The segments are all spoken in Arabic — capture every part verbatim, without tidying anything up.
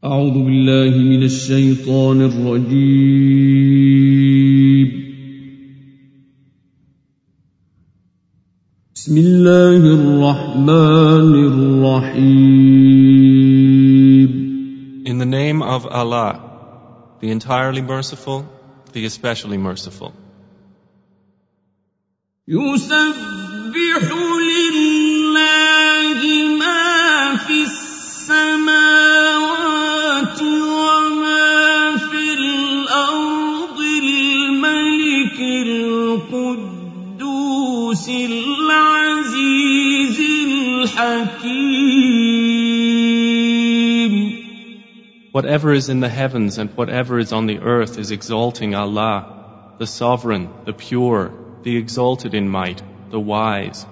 أعوذ بالله من الشيطان الرجيم. بسم الله الرحمن الرحيم. In the name of Allah, the entirely merciful, the especially merciful. يسبح لله ما في السماوات وما في الأرض الملك القدوس العزيز الحكيم. Whatever is in the heavens and whatever is on the earth is exalting Allah, the sovereign, the pure, the exalted in might, the wise.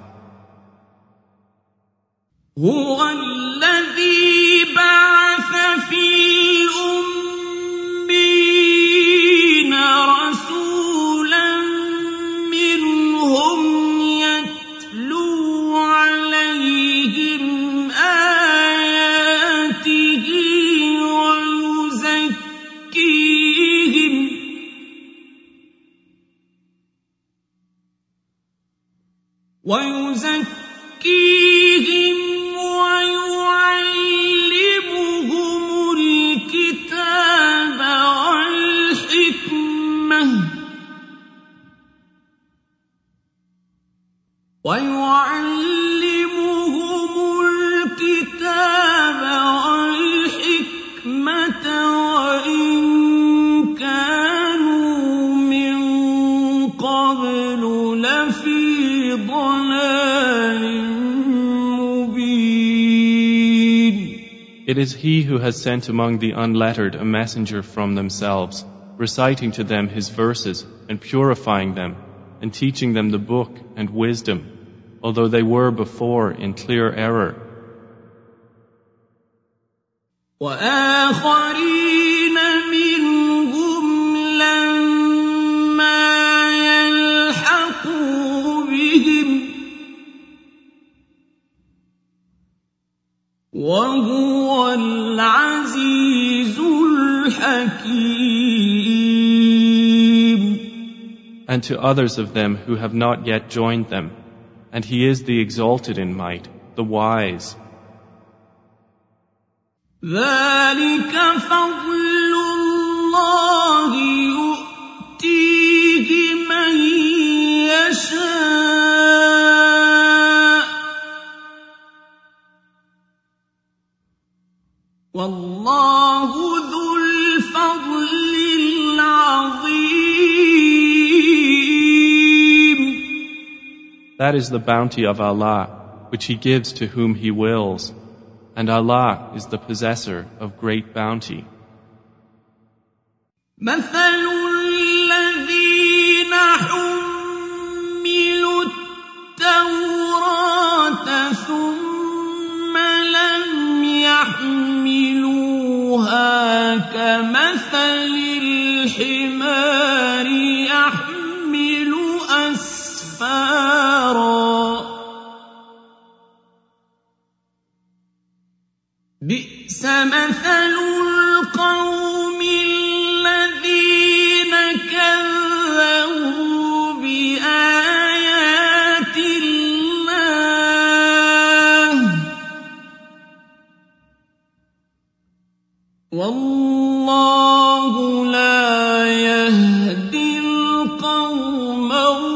هو الذي بعث في الأميين رسولا منهم يتلو عليهم آياته ويزكيهم ويزكيهم ويعلمهم الكتاب والحكمة ويعلمهم الكتاب والحكمة وإن كانوا من قبل لفي ضلال مبين. It is He who has sent among the unlettered a messenger from themselves, reciting to them His verses and purifying them and teaching them the book and wisdom, although they were before in clear error. وآخرين منهم لما يلحقوا بهم وهو العزيز الحكيم. And to others of them who have not yet joined them, and He is the exalted in might, the wise. ذلك فضل الله يؤتيه من يشاء والله ذو الفضل العظيم. That is the bounty of Allah, which He gives to whom He wills, and Allah is the possessor of great bounty. مثل الذين حملوا التوراة ثم لم يحملوها كمثل الحمار يحمل أسفارا بئس مثل القوم الذين كذبوا بآيات الله والله لا يهدي القوم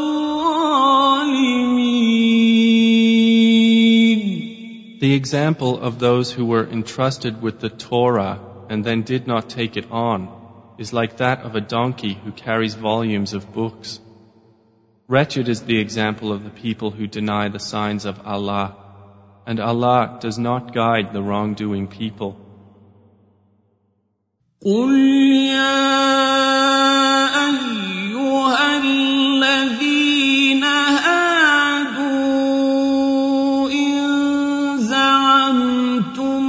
الظالمين. The example of those who were entrusted with the Torah and then did not take it on is like that of a donkey who carries volumes of books. Wretched is the example of the people who deny the signs of Allah, and Allah does not guide the wrongdoing people. قل يا أيها الذين هادوا إن زعمتم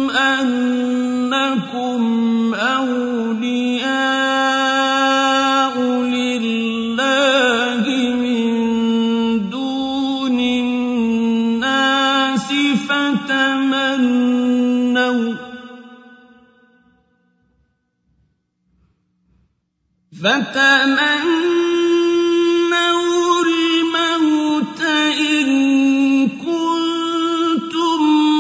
أنكم أولياء لله من دون الناس فتمنوا فَتَمَنَّوْا الْمَوْتَ إِن كُنتُمْ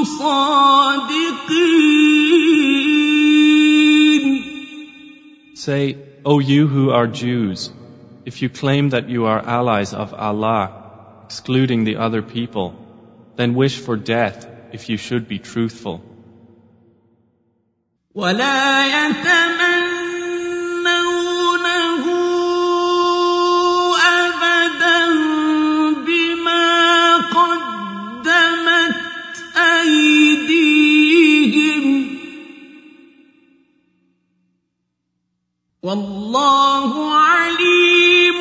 صَادِقِينَ. Say, O you who are Jews, if you claim that you are allies of Allah, excluding the other people, then wish for death if you should be truthful. وَلَا يَتَمَنَّوْنَهُ أَبَدًا بِمَا قَدَّمَتْ أَيْدِيهِمْ ۚ وَاللَّهُ عَلِيمٌ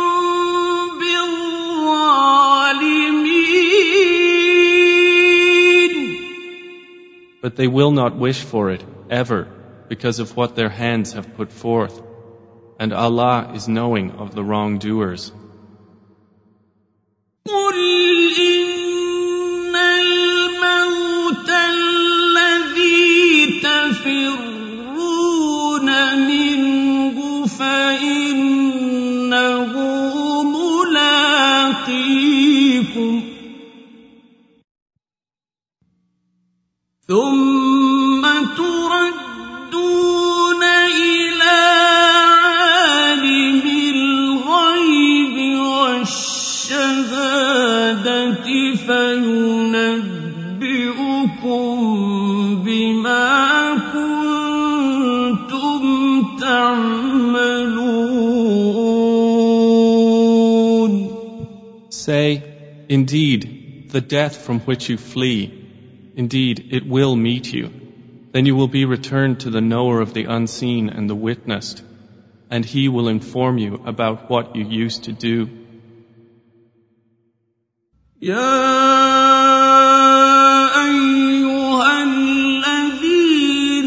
بِالظَّالِمِينَ. But they will not wish for it ever because of what their hands have put forth, and Allah is knowing of the wrongdoers. قُلْ إِنَّ الْمَوْتَ الَّذِي تَفِرُّونَ مِنْهُ فَإِنَّهُ مُلَاقِيكُمْ ثُمَّ تُرَدُّونَ إِلَىٰ عَالِمِ الْغَيْبِ وَالشَّهَادَةِ فَيُنَبِّئُكُم بِمَا كُنتُمْ تَعْمَلُونَ. Say, indeed, the death from which you flee, indeed, it will meet you. Then you will be returned to the knower of the unseen and the witnessed, and he will inform you about what you used to do. يَا أَيُّهَا الَّذِينَ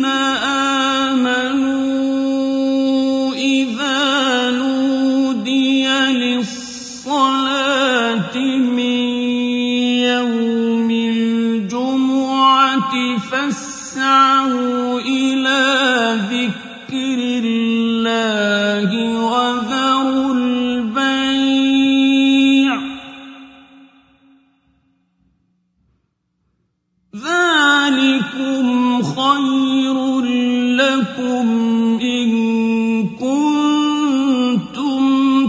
آمَنُوا إِذَا نُودِيَ لِلصَّلَاةِ مِن يَوْمِ الْجُمُعَةِ فَاسْعَوْا إِلَىٰ ذِكْرِ اللَّهِ وَذَرُوا الْبَيْعَ ۚ ذَٰلِكُمْ خَيْرٌ لَّكُمْ إِن كُنتُمْ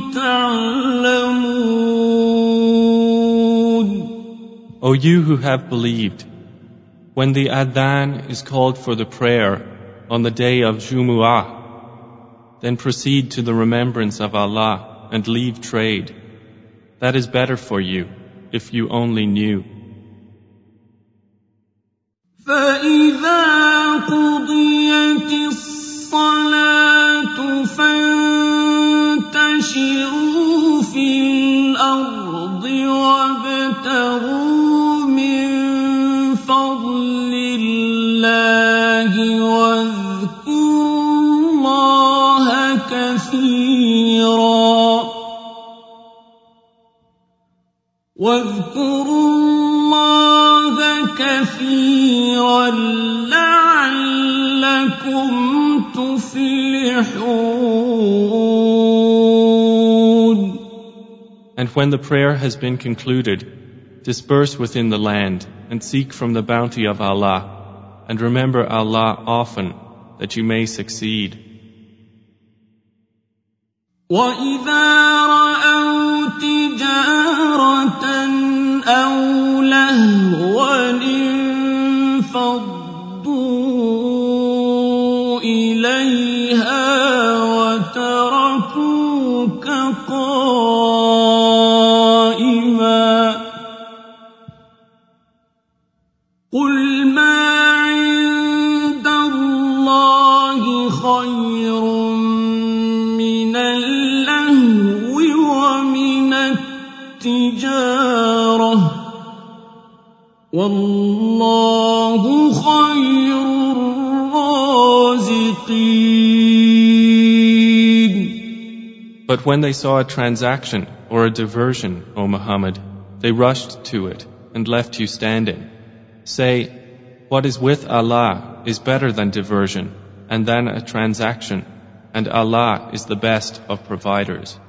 تَعْلَمُونَ. O you who have believed, when the adhan is called for the prayer on the day of Jumu'ah, then proceed to the remembrance of Allah and leave trade. That is better for you, if you only knew. فَإِذَا قُضِيَتِ الصَّلَاةُ فَانتَشِرُوا فِي الْأَرْضِ وَابْتَغُوا مِن فَضْلِ اللَّهِ وَاذْكُرُوا اللَّهَ كَثِيرًا واذكروا الله كثيرا لعلكم تفلحون. And when the prayer has been concluded, disperse within the land and seek from the bounty of Allah, and remember Allah often that you may succeed. وَإِذَا رَأَوْا تِجَارَةً أَوْ لَهْوًا انفَضُّوا إِلَيْهَا وَتَرَكُوكَ قَائِمًا ۚ قُلْ مَا عِندَ اللَّهِ خَيْرٌ مِّنَ اللَّهْوِ وَمِنَ التِّجَارَةِ ۚ وَاللَّهُ خَيْرُ الرَّازِقِينَ. But when they saw a transaction or a diversion, O Muhammad, they rushed to it and left you standing. Say, what is with Allah is better than diversion and than a transaction, and Allah is the best of providers.